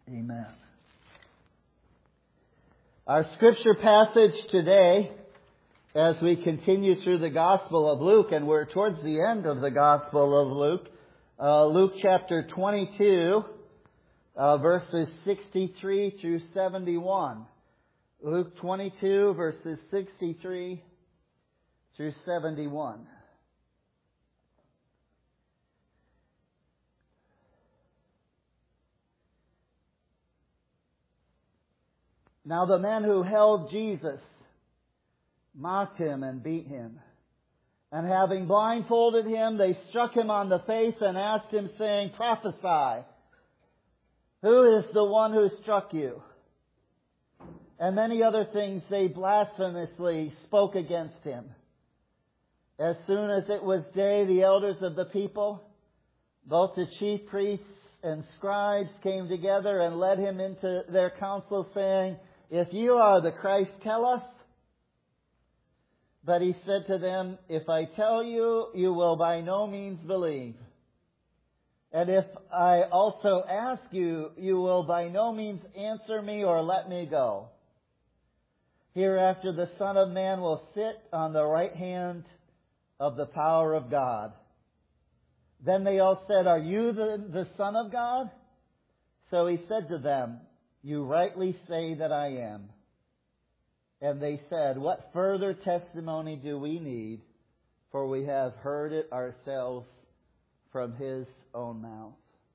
Amen. Our scripture passage today, as we continue through the Gospel of Luke, and we're towards the end of the Gospel of Luke, Luke chapter 22, verses 63 through 71. Luke 22, verses 63 through 71. Now the men who held Jesus mocked him and beat him. And having blindfolded him, they struck him on the face and asked him, saying, "Prophesy, who is the one who struck you?" And many other things they blasphemously spoke against him. As soon as it was day, the elders of the people, both the chief priests and scribes, came together and led him into their council, saying, "If you are the Christ, tell us." But he said to them, "If I tell you, you will by no means believe. And if I also ask you, you will by no means answer me or let me go. Hereafter the Son of Man will sit on the right hand of the power of God." Then they all said, "Are you the Son of God?" So he said to them, "You rightly say that I am." And they said, "What further testimony do we need? For we have heard it ourselves from his own mouth."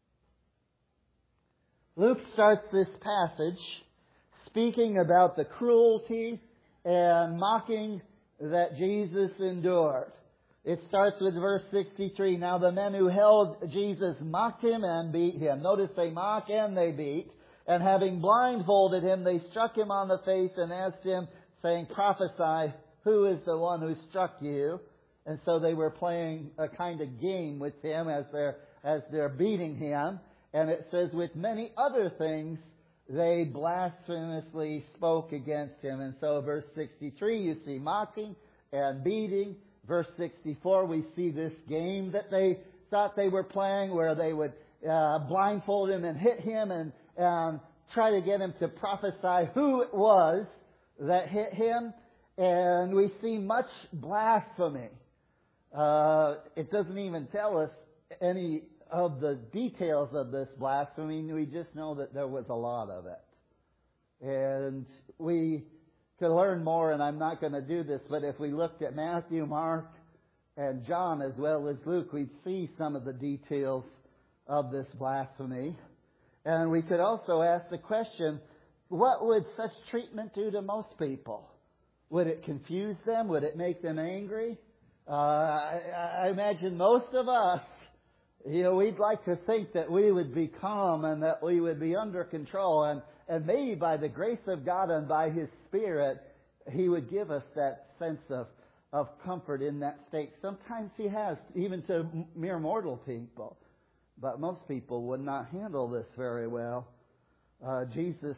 Luke starts this passage speaking about the cruelty and mocking that Jesus endured. It starts with verse 63. Now the men who held Jesus mocked him and beat him. Notice they mock and they beat. And having blindfolded him, they struck him on the face and asked him, saying, "Prophesy, who is the one who struck you?" And so they were playing a kind of game with him as they're beating him. And it says, with many other things, they blasphemously spoke against him. And so verse 63, you see mocking and beating. Verse 64, we see this game that they thought they were playing, where they would blindfold him and hit him and try to get him to prophesy who it was that hit him. And we see much blasphemy. It doesn't even tell us any of the details of this blasphemy. We just know that there was a lot of it. And we could learn more, and I'm not going to do this, but if we looked at Matthew, Mark, and John as well as Luke, we'd see some of the details of this blasphemy. And we could also ask the question, what would such treatment do to most people? Would it confuse them? Would it make them angry? I imagine most of us, we'd like to think that we would be calm and that we would be under control. And maybe by the grace of God and by His Spirit, He would give us that sense of comfort in that state. Sometimes He has, even to mere mortal people. But most people would not handle this very well. Jesus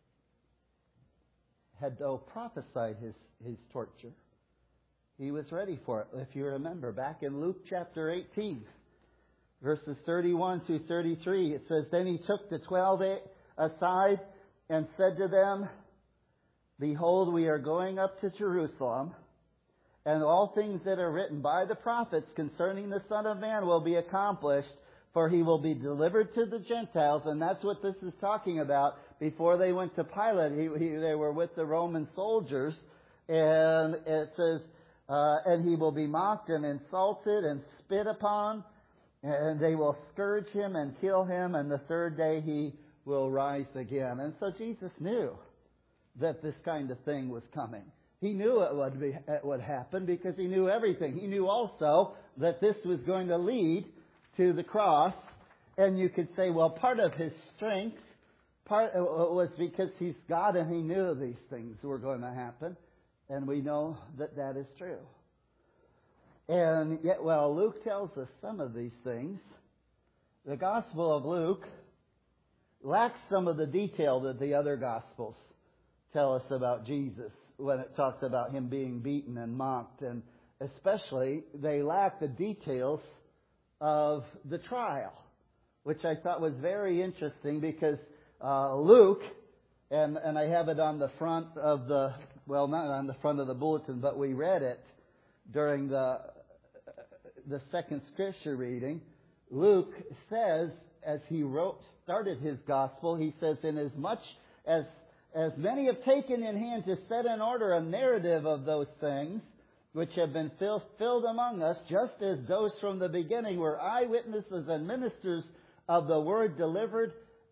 had, though, prophesied his torture. He was ready for it. If you remember, back in Luke chapter 18, verses 31 to 33, it says, "Then he took the 12 aside and said to them, 'Behold, we are going up to Jerusalem, and all things that are written by the prophets concerning the Son of Man will be accomplished. For he will be delivered to the Gentiles,'" and that's what this is talking about. Before they went to Pilate, they were with the Roman soldiers. And it says, "And he will be mocked and insulted and spit upon. And they will scourge him and kill him. And the third day he will rise again." And so Jesus knew that this kind of thing was coming. He knew it would happen because he knew everything. He knew also that this was going to lead to the cross. And you could say, well, part of his strength was because he's God and he knew these things were going to happen. And we know that that is true. And yet, while Luke tells us some of these things, the Gospel of Luke lacks some of the detail that the other Gospels tell us about Jesus when it talks about him being beaten and mocked. And especially, they lack the details of the trial, which I thought was very interesting because Luke, and I have it on the front of the, well, not on the front of the bulletin, but we read it during the second scripture reading. Luke says, as he started his gospel, he says, inasmuch as many have taken in hand to set in order a narrative of those things which have been filled among us, just as those from the beginning were eyewitnesses and ministers of the word delivered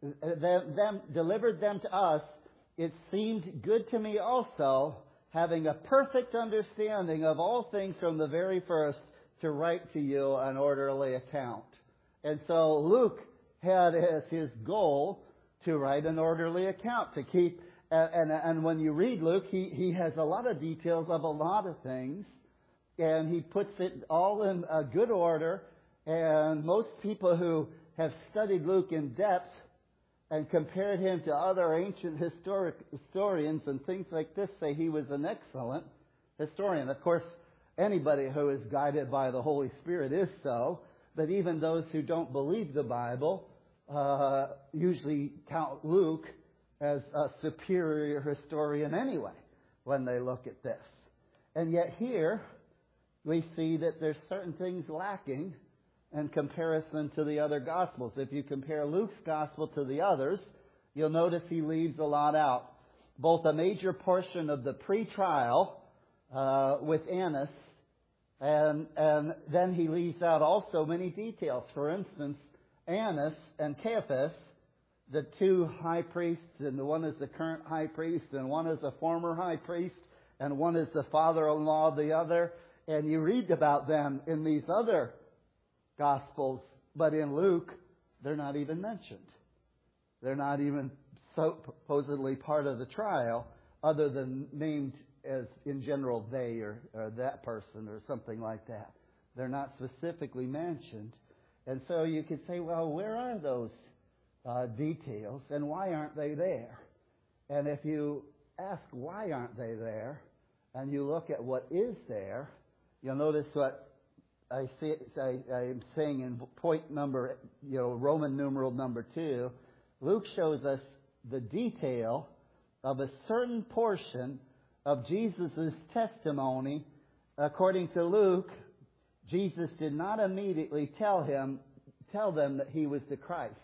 them to us, it seemed good to me also, having a perfect understanding of all things from the very first, to write to you an orderly account. And so Luke had as his goal to write an orderly account, to keep, and when you read Luke, he has a lot of details of a lot of things, and he puts it all in a good order. And most people who have studied Luke in depth and compared him to other ancient historians and things like this say he was an excellent historian. Of course, anybody who is guided by the Holy Spirit is so, but even those who don't believe the Bible usually count Luke as a superior historian anyway when they look at this. And yet here we see that there's certain things lacking in comparison to the other Gospels. If you compare Luke's Gospel to the others, you'll notice he leaves a lot out. Both a major portion of the pre-trial with Annas, and then he leaves out also many details. For instance, Annas and Caiaphas, the two high priests, and the one is the current high priest, and one is a former high priest, and one is the father-in-law of the other. And you read about them in these other Gospels, but in Luke, they're not even mentioned. They're not even supposedly part of the trial, other than named as in general they or that person or something like that. They're not specifically mentioned. And so you could say, well, where are those details and why aren't they there? And if you ask why aren't they there and you look at what is there, you'll notice what I'm saying in point number, Roman numeral number 2. Luke shows us the detail of a certain portion of Jesus' testimony. According to Luke, Jesus did not immediately tell them that he was the Christ.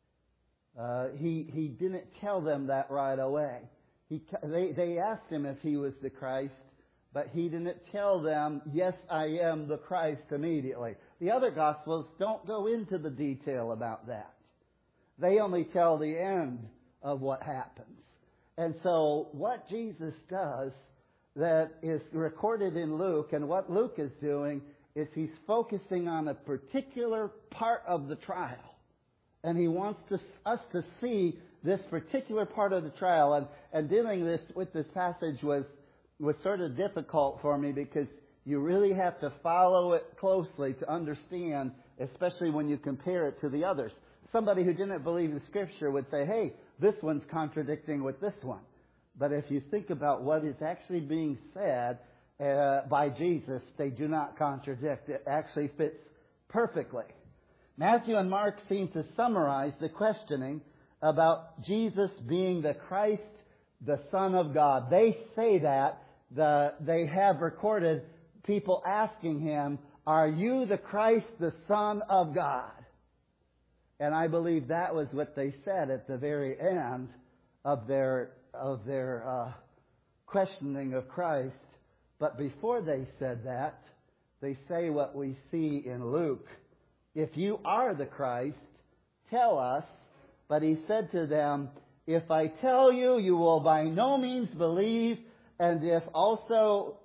He didn't tell them that right away. They asked him if he was the Christ, but he didn't tell them, yes, I am the Christ, immediately. The other Gospels don't go into the detail about that. They only tell the end of what happens. And so what Jesus does that is recorded in Luke, and what Luke is doing, is he's focusing on a particular part of the trial. And he wants us to see this particular part of the trial. And dealing with this passage was sort of difficult for me, because you really have to follow it closely to understand, especially when you compare it to the others. Somebody who didn't believe the Scripture would say, hey, this one's contradicting with this one. But if you think about what is actually being said by Jesus, they do not contradict. It actually fits perfectly. Matthew and Mark seem to summarize the questioning about Jesus being the Christ, the Son of God. They say that. They have recorded people asking him, are you the Christ, the Son of God? And I believe that was what they said at the very end of their questioning of Christ. But before they said that, they say what we see in Luke. If you are the Christ, tell us. But he said to them, if I tell you, you will by no means believe. And if I also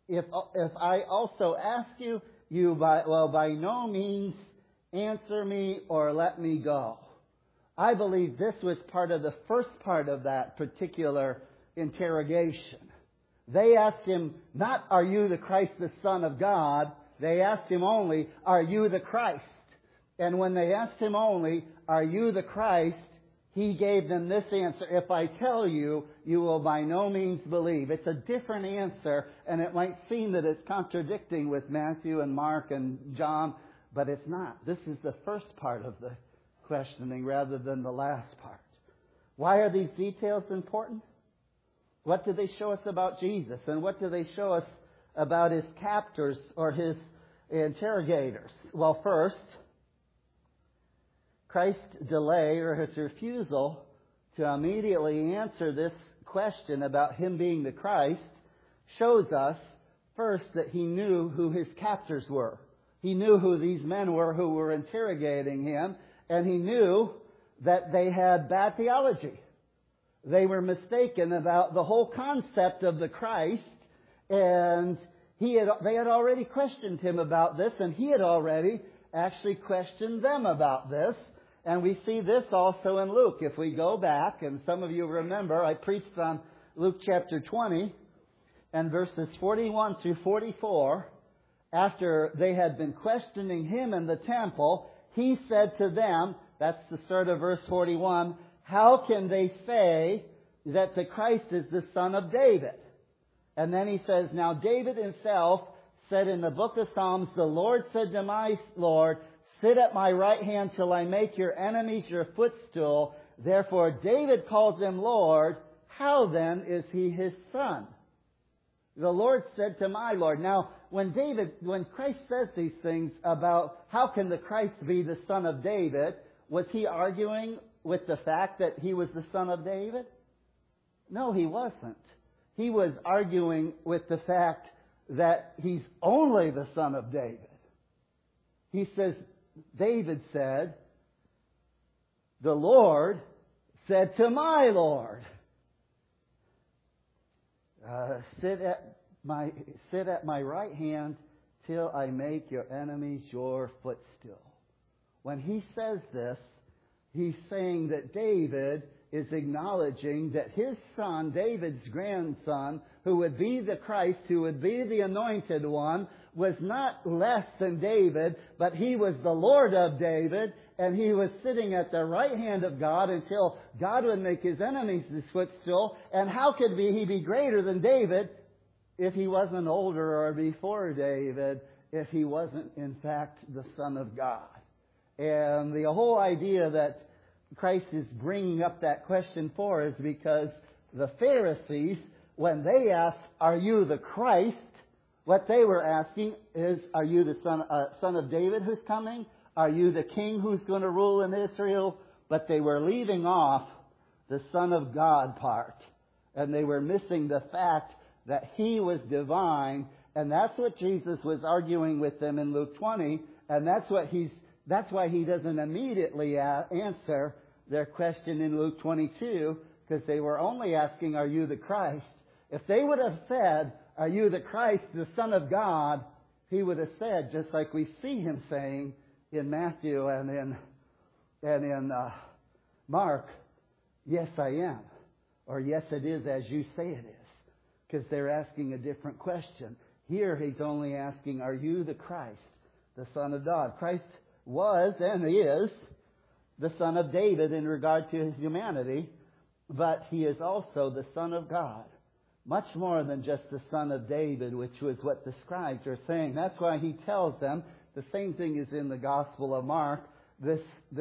ask you, you will by no means answer me or let me go. I believe this was part of the first part of that particular interrogation. They asked him, not, are you the Christ, the Son of God? They asked him only, are you the Christ? And when they asked him only, are you the Christ? He gave them this answer, if I tell you, you will by no means believe. It's a different answer, and it might seem that it's contradicting with Matthew and Mark and John, but it's not. This is the first part of the questioning rather than the last part. Why are these details important? What do they show us about Jesus? And what do they show us about his captors or his interrogators? Well, first, Christ's delay or his refusal to immediately answer this question about him being the Christ shows us, first, that he knew who his captors were. He knew who these men were who were interrogating him, and he knew that they had bad theology. They were mistaken about the whole concept of the Christ, and they had already questioned him about this, and he had already actually questioned them about this. And we see this also in Luke. If we go back, and some of you remember, I preached on Luke chapter 20 and verses 41 through 44. After they had been questioning him in the temple, he said to them, that's the start of verse 41, how can they say that the Christ is the son of David? And then he says, now David himself said in the book of Psalms, the Lord said to my Lord, sit at my right hand till I make your enemies your footstool. Therefore David calls him Lord. How then is he his son? The Lord said to my Lord. Now, when Christ says these things about how can the Christ be the son of David, was he arguing with the fact that he was the son of David? No, he wasn't. He was arguing with the fact that he's only the son of David. He says, David said, the Lord said to my Lord, sit at my right hand till I make your enemies your footstool. When he says this, he's saying that David is acknowledging that his son, David's grandson, who would be the Christ, who would be the anointed one, was not less than David, but he was the Lord of David, and he was sitting at the right hand of God until God would make his enemies his footstool. And how could he be greater than David if he wasn't older or before David, if he wasn't in fact the Son of God? And the whole idea that Christ is bringing up that question for is because the Pharisees, when they asked, are you the Christ? What they were asking is, are you the son of David who's coming? Are you the king who's going to rule in Israel? But they were leaving off the Son of God part. And they were missing the fact that he was divine. And that's what Jesus was arguing with them in Luke 20. And that's why he doesn't immediately answer their question in Luke 22, because they were only asking, are you the Christ? If they would have said, are you the Christ, the Son of God? He would have said, just like we see him saying in Matthew and in Mark, yes, I am. Or yes, it is as you say it is. Because they're asking a different question. Here he's only asking, are you the Christ, the Son of God? Christ was and is the Son of David in regard to his humanity, but he is also the Son of God. Much more than just the Son of David, which was what the scribes are saying. That's why he tells them, the same thing is in the Gospel of Mark, this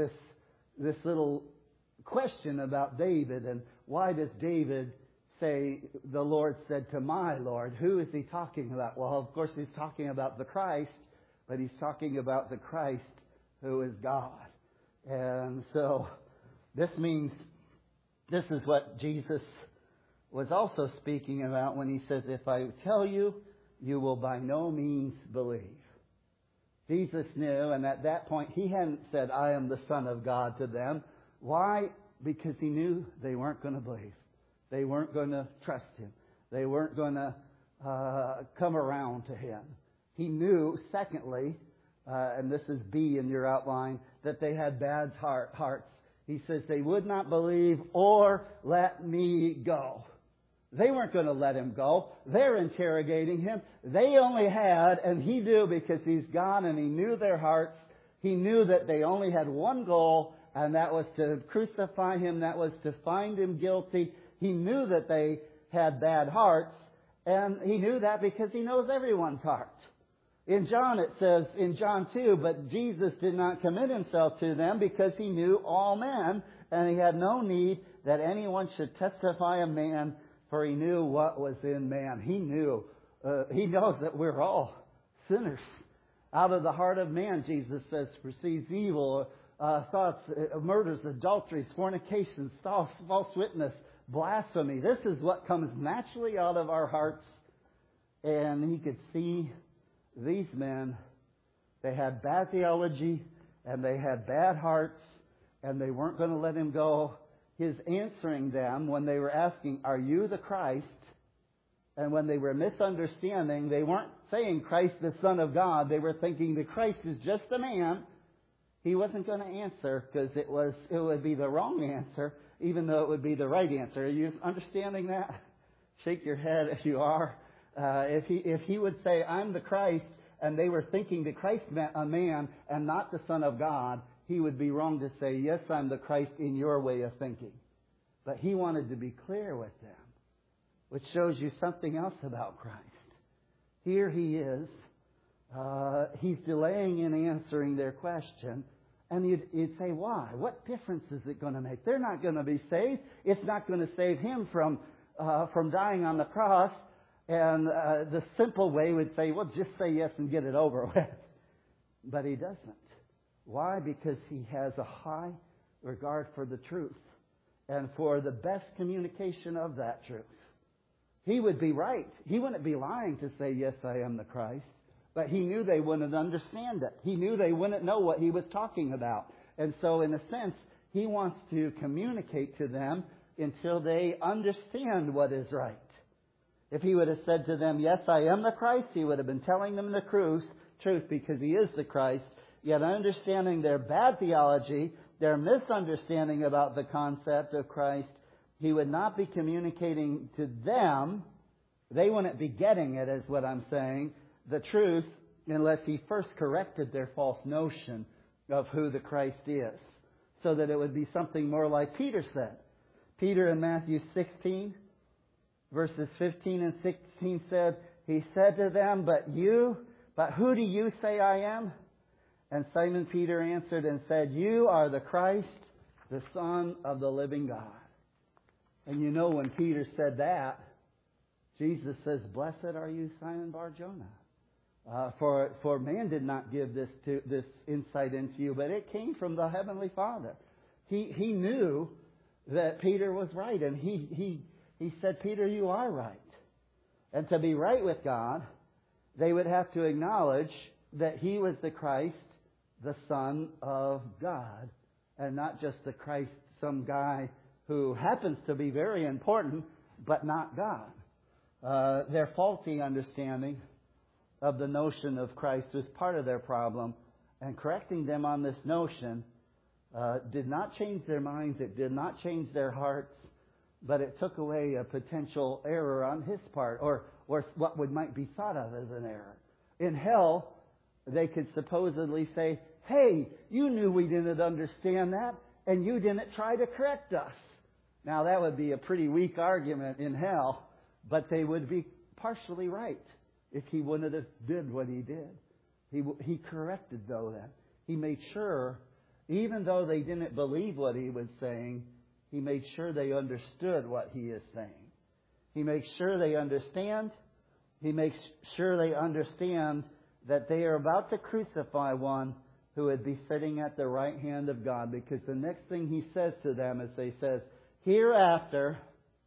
little question about David, and why does David say, the Lord said to my Lord? Who is he talking about? Well, of course he's talking about the Christ, but he's talking about the Christ who is God. And so this means, this is what Jesus was also speaking about when he says, if I tell you, you will by no means believe. Jesus knew, and at that point he hadn't said, I am the Son of God to them. Why? Because he knew they weren't going to believe. They weren't going to trust him. They weren't going to come around to him. He knew, secondly, and this is B in your outline, that they had bad hearts. He says they would not believe or let me go. They weren't going to let him go. They're interrogating him. They only had, and he knew because he's God and he knew their hearts, he knew that they only had one goal, and that was to crucify him, that was to find him guilty. He knew that they had bad hearts, and he knew that because he knows everyone's heart. In John it says, in John 2, but Jesus did not commit himself to them because he knew all men, and he had no need that anyone should testify of man, for he knew what was in man. He knows that we're all sinners. Out of the heart of man, Jesus says, proceeds evil thoughts, murders, adulteries, fornications, false witness, blasphemy. This is what comes naturally out of our hearts. And he could see these men. They had bad theology and they had bad hearts, and they weren't going to let him go. His answering them when they were asking, "Are you the Christ?" And when they were misunderstanding, they weren't saying Christ the Son of God. They were thinking the Christ is just a man. He wasn't going to answer because it would be the wrong answer, even though it would be the right answer. Are you understanding that? Shake your head if you are. If he would say, "I'm the Christ," and they were thinking the Christ meant a man and not the Son of God, he would be wrong to say, "Yes, I'm the Christ in your way of thinking." But he wanted to be clear with them, which shows you something else about Christ. Here he is. He's delaying in answering their question. And you'd say, why? What difference is it going to make? They're not going to be saved. It's not going to save him from dying on the cross. And the simple way would say, well, just say yes and get it over with. But he doesn't. Why? Because he has a high regard for the truth and for the best communication of that truth. He would be right. He wouldn't be lying to say, "Yes, I am the Christ." But he knew they wouldn't understand it. He knew they wouldn't know what he was talking about. And so, in a sense, he wants to communicate to them until they understand what is right. If he would have said to them, "Yes, I am the Christ," he would have been telling them the truth because he is the Christ. Yet understanding their bad theology, their misunderstanding about the concept of Christ, he would not be communicating to them. They wouldn't be getting it, is what I'm saying, the truth, unless he first corrected their false notion of who the Christ is, so that it would be something more like Peter said. Peter in Matthew 16, verses 15 and 16 said, he said to them, "But who do you say I am?" And Simon Peter answered and said, "You are the Christ, the Son of the living God." And you know when Peter said that, Jesus says, "Blessed are you, Simon Bar-Jonah. For man did not give this insight into you, but it came from the Heavenly Father." He knew that Peter was right, and he said, "Peter, you are right." And to be right with God, they would have to acknowledge that he was the Christ, the Son of God, and not just the Christ, some guy who happens to be very important, but not God. Their faulty understanding of the notion of Christ was part of their problem, and correcting them on this notion did not change their minds, it did not change their hearts, but it took away a potential error on his part, or what might be thought of as an error. In hell, they could supposedly say, "Hey, you knew we didn't understand that, and you didn't try to correct us." Now, that would be a pretty weak argument in hell, but they would be partially right if he wouldn't have did what he did. He corrected, though, that. He made sure, even though they didn't believe what he was saying, he made sure they understood what he is saying. He makes sure they understand. He makes sure they understand that they are about to crucify one who would be sitting at the right hand of God. Because the next thing he says to them is he says, "Hereafter,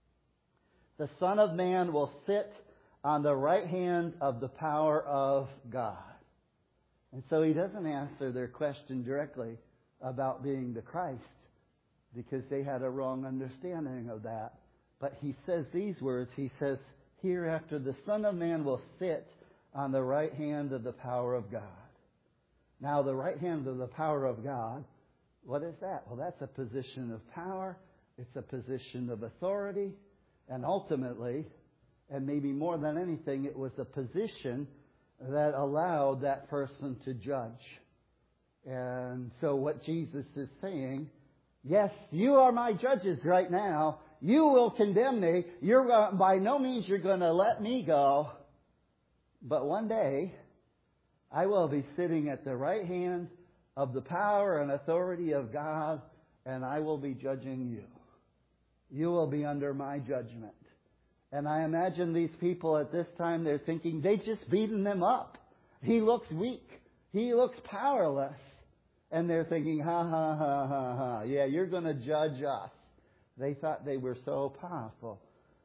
the Son of Man will sit on the right hand of the power of God." And so he doesn't answer their question directly about being the Christ, because they had a wrong understanding of that. But he says these words. He says, "Hereafter, the Son of Man will sit on the right hand of the power of God." Now, the right hand of the power of God, what is that? Well, that's a position of power. It's a position of authority. And ultimately, and maybe more than anything, it was a position that allowed that person to judge. And so what Jesus is saying, yes, you are my judges right now. You will condemn me. By no means you're going to let me go. But one day, I will be sitting at the right hand of the power and authority of God, and I will be judging you. you will be under my judgment. And I imagine these people at this time, they're thinking, they just beaten them up. He looks weak. He looks powerless. And they're thinking, ha, ha, ha, ha, ha. Yeah, you're going to judge us. They thought they were so powerful.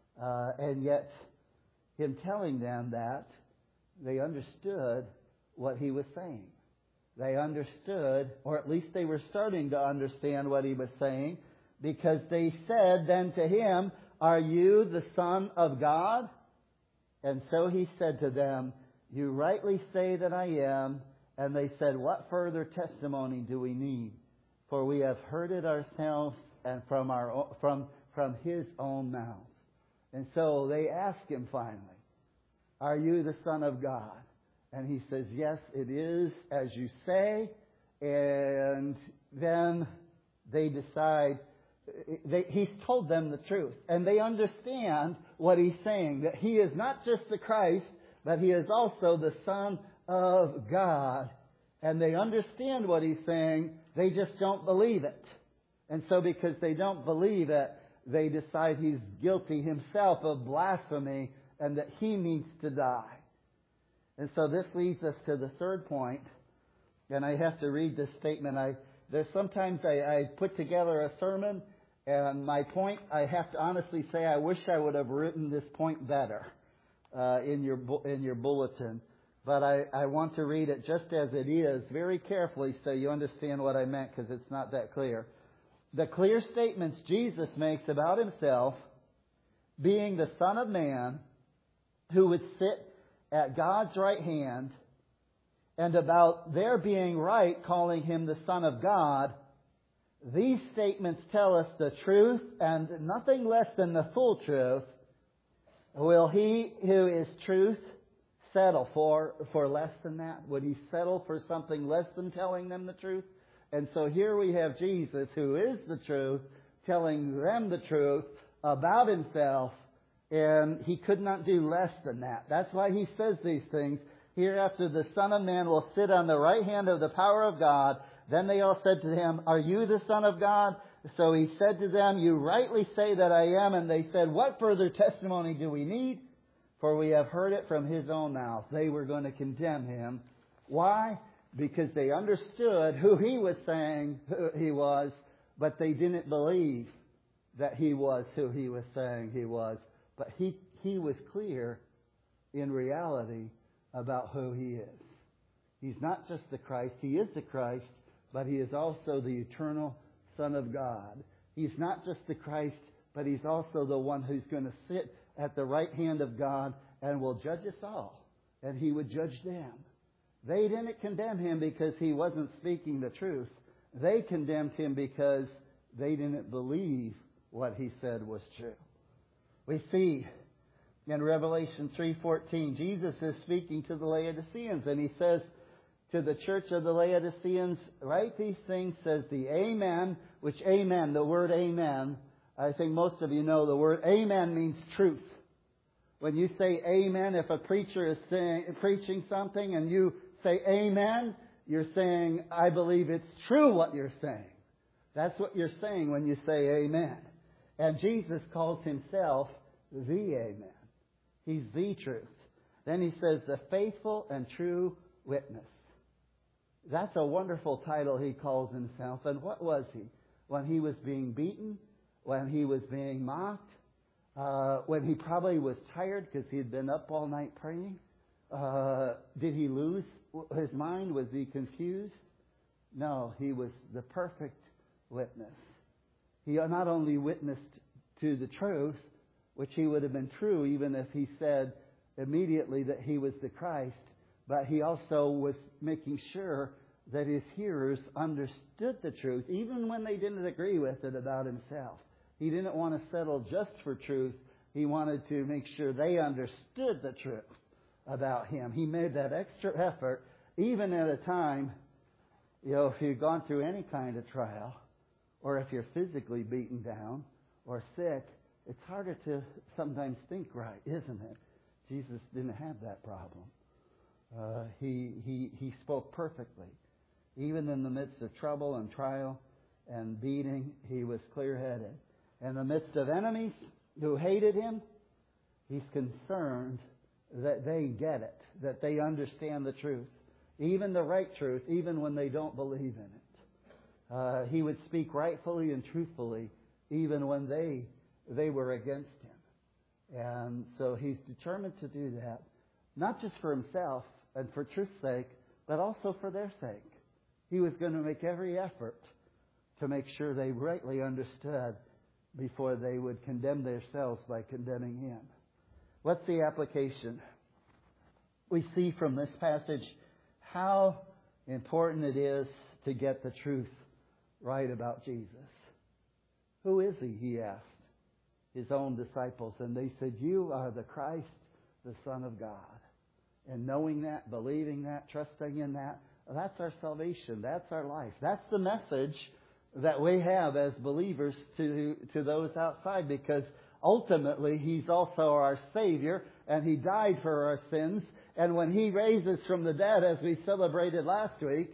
And yet, him telling them that, they understood what he was saying. They understood, or at least they were starting to understand what he was saying, because they said then to him, "Are you the Son of God?" And so he said to them, "You rightly say that I am." And they said, "What further testimony do we need? For we have heard it ourselves and from his own mouth." And so they asked him finally, "Are you the Son of God?" And he says, "Yes, it is as you say." And then they decide, he's told them the truth. And they understand what he's saying, that he is not just the Christ, but he is also the Son of God. And they understand what he's saying, they just don't believe it. And so because they don't believe it, they decide he's guilty himself of blasphemy and that he needs to die. And so this leads us to the third point. And I have to read this statement. Sometimes I put together a sermon, and my point, I have to honestly say, I wish I would have written this point better in your bulletin. But I want to read it just as it is, very carefully, so you understand what I meant, because it's not that clear. The clear statements Jesus makes about himself being the Son of Man who would sit at God's right hand, and about their being right, calling him the Son of God, these statements tell us the truth and nothing less than the full truth. Will he who is truth settle for less than that? Would he settle for something less than telling them the truth? And so here we have Jesus, who is the truth, telling them the truth about himself, and he could not do less than that. That's why he says these things. Hereafter the Son of Man will sit on the right hand of the power of God. Then they all said to him, "Are you the Son of God?" So he said to them, "You rightly say that I am." And they said, "What further testimony do we need? For we have heard it from his own mouth." They were going to condemn him. Why? Because they understood who he was saying who he was, but they didn't believe that he was who he was saying he was. But he was clear in reality about who he is. He's not just the Christ. He is the Christ, but he is also the eternal Son of God. He's not just the Christ, but he's also the one who's going to sit at the right hand of God and will judge us all. And he would judge them. They didn't condemn him because he wasn't speaking the truth. They condemned him because they didn't believe what he said was true. We see in Revelation 3:14, Jesus is speaking to the Laodiceans, and he says to the church of the Laodiceans, "Write these things," says the Amen, which Amen, the word Amen, I think most of you know the word Amen means truth. When you say Amen, if a preacher is preaching something and you say Amen, you're saying, "I believe it's true what you're saying." That's what you're saying when you say Amen. And Jesus calls himself the Amen. He's the truth. Then he says, the faithful and true witness. That's a wonderful title he calls himself. And what was he? When he was being beaten, when he was being mocked, when he probably was tired because he had been up all night praying. Did he lose his mind? Was he confused? No, he was the perfect witness. He not only witnessed to the truth, which he would have been true even if he said immediately that he was the Christ, but he also was making sure that his hearers understood the truth, even when they didn't agree with it about himself. He didn't want to settle just for truth. He wanted to make sure they understood the truth about him. He made that extra effort, even at a time, if you've gone through any kind of trial, or if you're physically beaten down or sick, it's harder to sometimes think right, isn't it? Jesus didn't have that problem. He spoke perfectly. Even in the midst of trouble and trial and beating, he was clear-headed. In the midst of enemies who hated him, he's concerned that they get it, that they understand the truth, even the right truth, even when they don't believe in it. He would speak rightfully and truthfully, even when they were against him. And so he's determined to do that, not just for himself and for truth's sake, but also for their sake. He was going to make every effort to make sure they rightly understood before they would condemn themselves by condemning him. What's the application? We see from this passage how important it is to get the truth right about Jesus. Who is he? He asked his own disciples. And they said, "You are the Christ, the Son of God." And knowing that, believing that, trusting in that, that's our salvation. That's our life. That's the message that we have as believers to those outside, because ultimately he's also our Savior and he died for our sins. And when he raises from the dead, as we celebrated last week,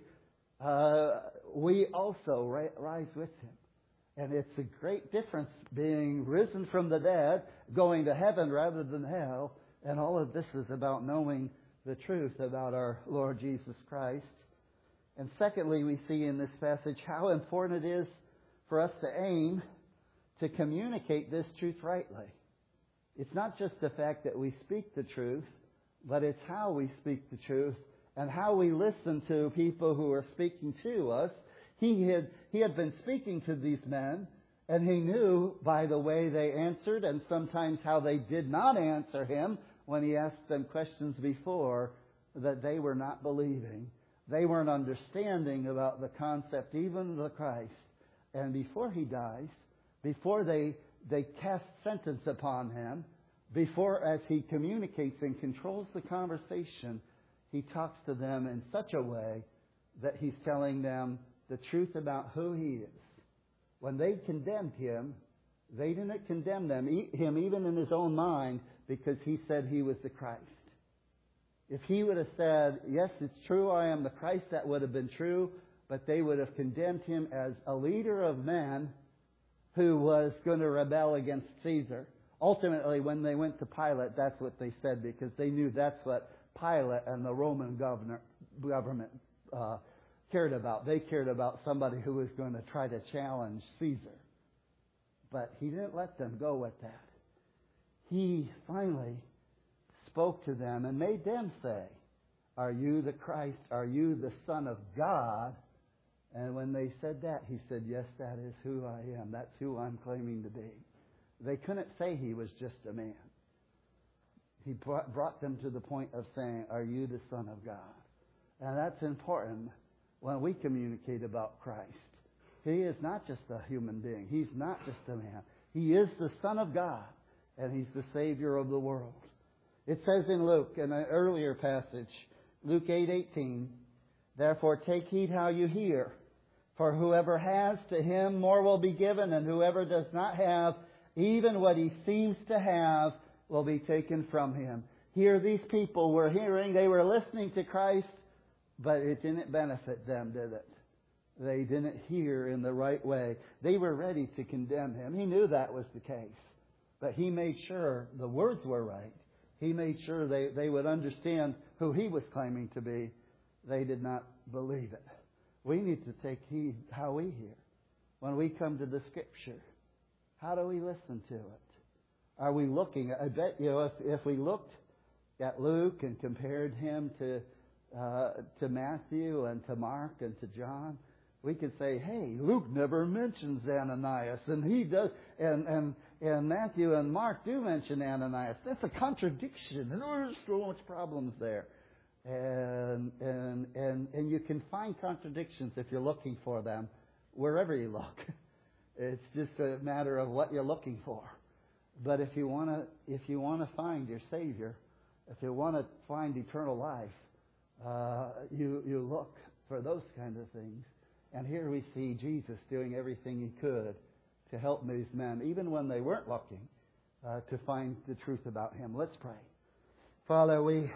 we also rise with him. And it's a great difference being risen from the dead, going to heaven rather than hell. And all of this is about knowing the truth about our Lord Jesus Christ. And secondly, we see in this passage how important it is for us to aim to communicate this truth rightly. It's not just the fact that we speak the truth, but it's how we speak the truth and how we listen to people who are speaking to us. He had been speaking to these men, and he knew by the way they answered and sometimes how they did not answer him when he asked them questions before, that they were not believing. They weren't understanding about the concept, even of the Christ. And before he dies, before they cast sentence upon him, before, as he communicates and controls the conversation, he talks to them in such a way that he's telling them the truth about who he is. When they condemned him, they didn't condemn him even in his own mind, because he said he was the Christ. If he would have said, "Yes, it's true, I am the Christ," that would have been true, but they would have condemned him as a leader of men who was going to rebel against Caesar. Ultimately, when they went to Pilate, that's what they said, because they knew that's what Pilate and the Roman government cared about. They cared about somebody who was going to try to challenge Caesar. But he didn't let them go with that. He finally spoke to them and made them say, "Are you the Christ? Are you the Son of God?" And when they said that, he said, "Yes, that is who I am. That's who I'm claiming to be." They couldn't say he was just a man. He brought them to the point of saying, "Are you the Son of God?" And that's important when we communicate about Christ. He is not just a human being. He's not just a man. He is the Son of God, and he's the Savior of the world. It says in Luke, in an earlier passage, Luke 8:18, "Therefore take heed how you hear. For whoever has, to him more will be given, and whoever does not have, even what he seems to have, will be taken from him." Here these people were hearing, they were listening to Christ, but it didn't benefit them, did it? They didn't hear in the right way. They were ready to condemn him. He knew that was the case. But he made sure the words were right. He made sure they would understand who he was claiming to be. They did not believe it. We need to take heed how we hear. When we come to the Scripture, how do we listen to it? Are we looking? I bet, if we looked at Luke and compared him to Matthew and to Mark and to John, we could say, "Hey, Luke never mentions Ananias, and he does, and Matthew and Mark do mention Ananias. That's a contradiction, and there's so much problems there." And you can find contradictions if you're looking for them wherever you look. It's just a matter of what you're looking for. But if you want to find your Savior, if you want to find eternal life, you look for those kind of things. And here we see Jesus doing everything he could to help these men, even when they weren't looking, to find the truth about him. Let's pray. Father, we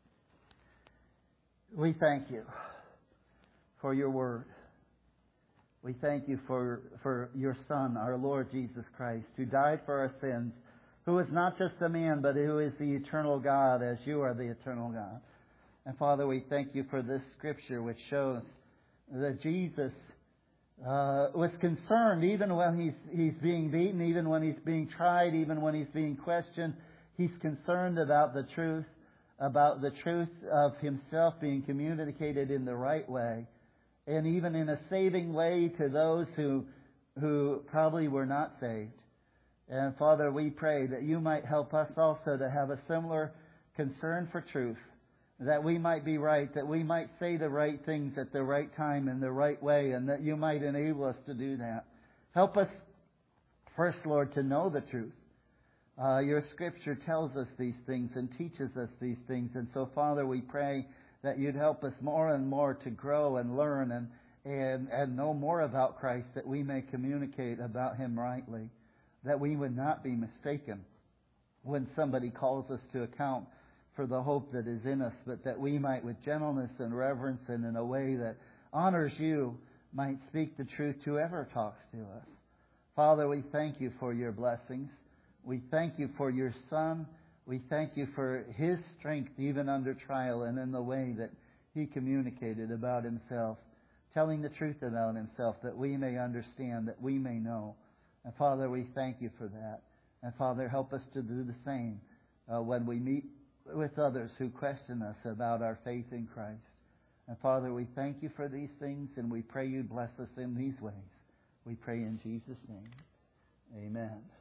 thank you for your word. We thank you for your Son, our Lord Jesus Christ, who died for our sins, who is not just a man, but who is the eternal God, as you are the eternal God. And Father, we thank you for this scripture which shows that Jesus was concerned even when he's being beaten, even when he's being tried, even when he's being questioned. He's concerned about the truth of himself being communicated in the right way, and even in a saving way to those who probably were not saved. And Father, we pray that you might help us also to have a similar concern for truth, that we might be right, that we might say the right things at the right time in the right way, and that you might enable us to do that. Help us first, Lord, to know the truth. Your Scripture tells us these things and teaches us these things. And so, Father, we pray that you'd help us more and more to grow and learn and know more about Christ, that we may communicate about Him rightly, that we would not be mistaken when somebody calls us to account for the hope that is in us, but that we might, with gentleness and reverence and in a way that honors you, might speak the truth to whoever talks to us. Father, we thank you for your blessings. We thank you for your Son. We thank you for His strength even under trial and in the way that He communicated about Himself, telling the truth about Himself, that we may understand, that we may know. And Father, we thank you for that. And Father, help us to do the same when we meet with others who question us about our faith in Christ. And Father, we thank you for these things, and we pray you bless us in these ways. We pray in Jesus' name. Amen.